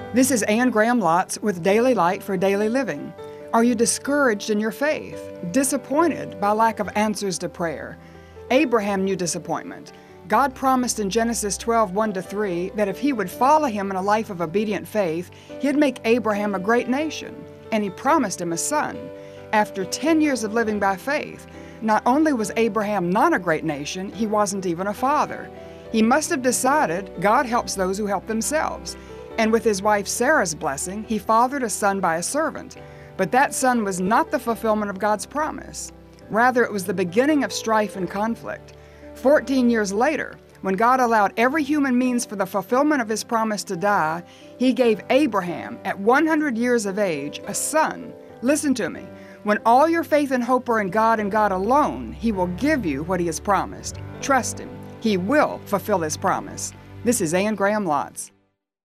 This is Anne Graham Lotz with Daily Light for Daily Living. Are you discouraged in your faith? Disappointed by lack of answers to prayer? Abraham knew disappointment. God promised in Genesis 12, 1-3 that if he would follow him in a life of obedient faith, he'd make Abraham a great nation, and he promised him a son. After 10 years of living by faith, not only was Abraham not a great nation, he wasn't even a father. He must have decided God helps those who help themselves. And with his wife Sarah's blessing, he fathered a son by a servant. But that son was not the fulfillment of God's promise. Rather, it was the beginning of strife and conflict. 14 years later, when God allowed every human means for the fulfillment of his promise to die, he gave Abraham, at 100 years of age, a son. Listen to me. When all your faith and hope are in God and God alone, he will give you what he has promised. Trust him. He will fulfill his promise. This is Anne Graham Lotz.